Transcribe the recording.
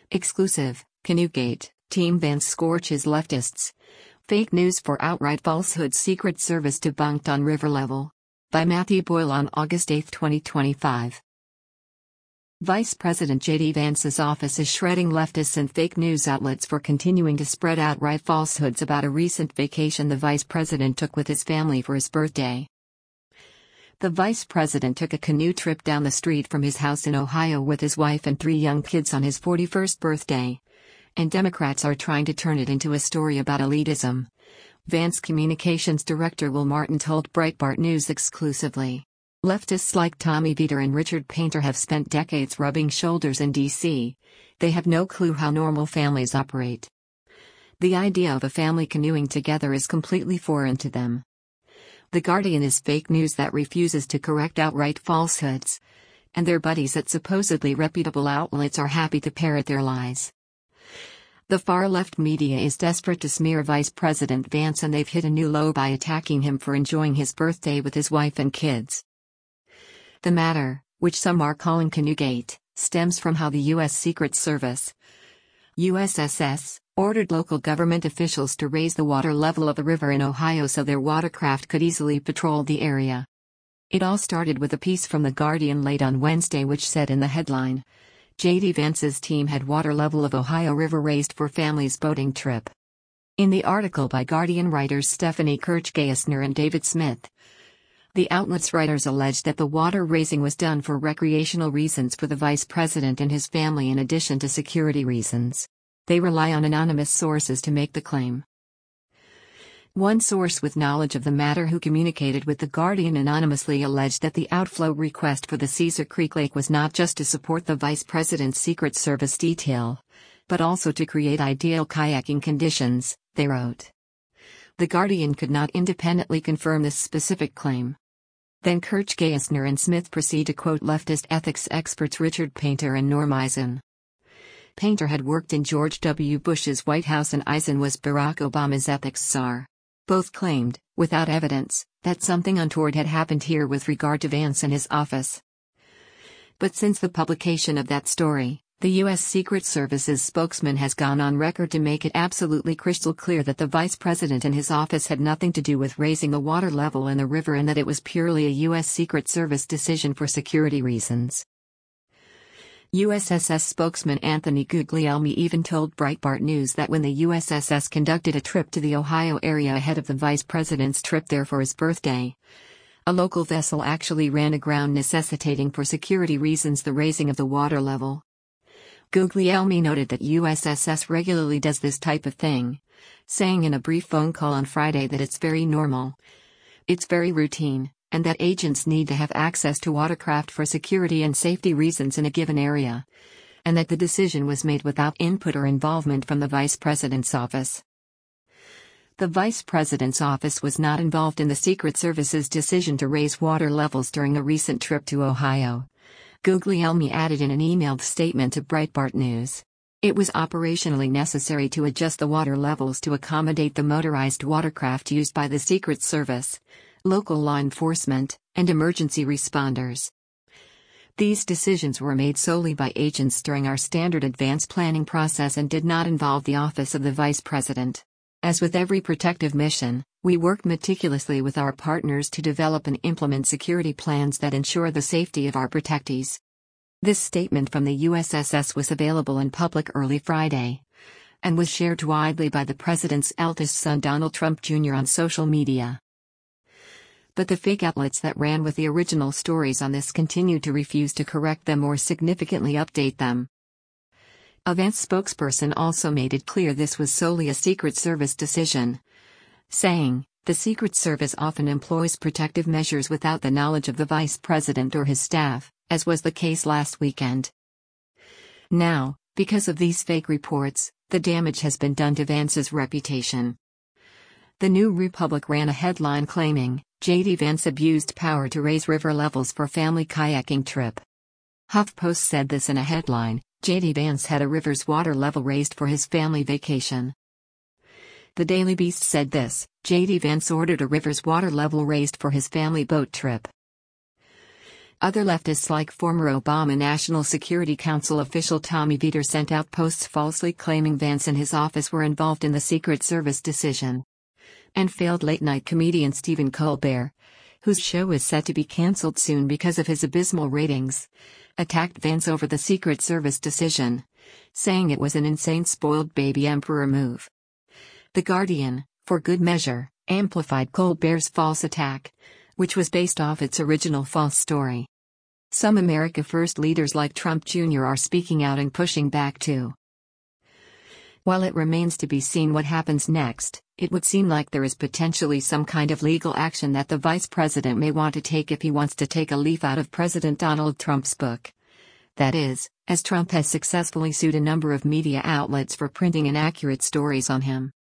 Exclusive, Canewgate, Team Vance scorches leftists. Fake news for outright falsehood. Secret Service debunked on river level. By Matthew Boyle on August 8, 2025. Vice President J.D. Vance's office is shredding leftists and fake news outlets for continuing to spread outright falsehoods about a recent vacation the vice president took with his family for his birthday. The vice president took a canoe trip down the street from his house in Ohio with his wife and 3 young kids on his 41st birthday. And Democrats are trying to turn it into a story about elitism. Vance Communications Director Will Martin told Breitbart News exclusively. Leftists like Tommy Vietor and Richard Painter have spent decades rubbing shoulders in D.C. They have no clue how normal families operate. The idea of a family canoeing together is completely foreign to them. The Guardian is fake news that refuses to correct outright falsehoods. And their buddies at supposedly reputable outlets are happy to parrot their lies. The far-left media is desperate to smear Vice President Vance, and they've hit a new low by attacking him for enjoying his birthday with his wife and kids. The matter, which some are calling Canewgate, stems from how the U.S. Secret Service, USSS, ordered local government officials to raise the water level of the river in Ohio so their watercraft could easily patrol the area. It all started with a piece from The Guardian late on Wednesday which said in the headline, J.D. Vance's team had water level of Ohio River raised for family's boating trip. In the article by Guardian writers Stephanie Kirchgeisner and David Smith, the outlet's writers alleged that the water raising was done for recreational reasons for the vice president and his family in addition to security reasons. They rely on anonymous sources to make the claim. One source with knowledge of the matter who communicated with The Guardian anonymously alleged that the outflow request for the Caesar Creek Lake was not just to support the vice president's Secret Service detail, but also to create ideal kayaking conditions, they wrote. The Guardian could not independently confirm this specific claim. Then Kirchgeisner and Smith proceed to quote leftist ethics experts Richard Painter and Norm Eisen. Painter had worked in George W. Bush's White House and Eisen was Barack Obama's ethics czar. Both claimed, without evidence, that something untoward had happened here with regard to Vance and his office. But since the publication of that story, the U.S. Secret Service's spokesman has gone on record to make it absolutely crystal clear that the vice president and his office had nothing to do with raising the water level in the river and that it was purely a U.S. Secret Service decision for security reasons. USSS spokesman Anthony Guglielmi even told Breitbart News that when the USSS conducted a trip to the Ohio area ahead of the vice president's trip there for his birthday, a local vessel actually ran aground, necessitating for security reasons the raising of the water level. Guglielmi noted that USSS regularly does this type of thing, saying in a brief phone call on Friday that it's very normal. It's very routine, and that agents need to have access to watercraft for security and safety reasons in a given area, and that the decision was made without input or involvement from the vice president's office. The vice president's office was not involved in the Secret Service's decision to raise water levels during a recent trip to Ohio. Guglielmi added in an emailed statement to Breitbart News. It was operationally necessary to adjust the water levels to accommodate the motorized watercraft used by the Secret Service, local law enforcement, and emergency responders. These decisions were made solely by agents during our standard advance planning process and did not involve the office of the vice president. As with every protective mission, we worked meticulously with our partners to develop and implement security plans that ensure the safety of our protectees. This statement from the USSS was available in public early Friday, and was shared widely by the president's eldest son Donald Trump Jr. on social media. But the fake outlets that ran with the original stories on this continued to refuse to correct them or significantly update them. A Vance spokesperson also made it clear this was solely a Secret Service decision, saying, "The Secret Service often employs protective measures without the knowledge of the vice president or his staff, as was the case last weekend." Now, because of these fake reports, the damage has been done to Vance's reputation. The New Republic ran a headline claiming, J.D. Vance abused power to raise river levels for family kayaking trip. HuffPost said this in a headline, J.D. Vance had a river's water level raised for his family vacation. The Daily Beast said this, J.D. Vance ordered a river's water level raised for his family boat trip. Other leftists like former Obama National Security Council official Tommy Vietor sent out posts falsely claiming Vance and his office were involved in the Secret Service decision. And failed late-night comedian Stephen Colbert, whose show is set to be cancelled soon because of his abysmal ratings, attacked Vance over the Secret Service decision, saying it was an insane spoiled baby emperor move. The Guardian, for good measure, amplified Colbert's false attack, which was based off its original false story. Some America First leaders like Trump Jr. are speaking out and pushing back too. While it remains to be seen what happens next, it would seem like there is potentially some kind of legal action that the vice president may want to take if he wants to take a leaf out of President Donald Trump's book. That is, as Trump has successfully sued a number of media outlets for printing inaccurate stories on him.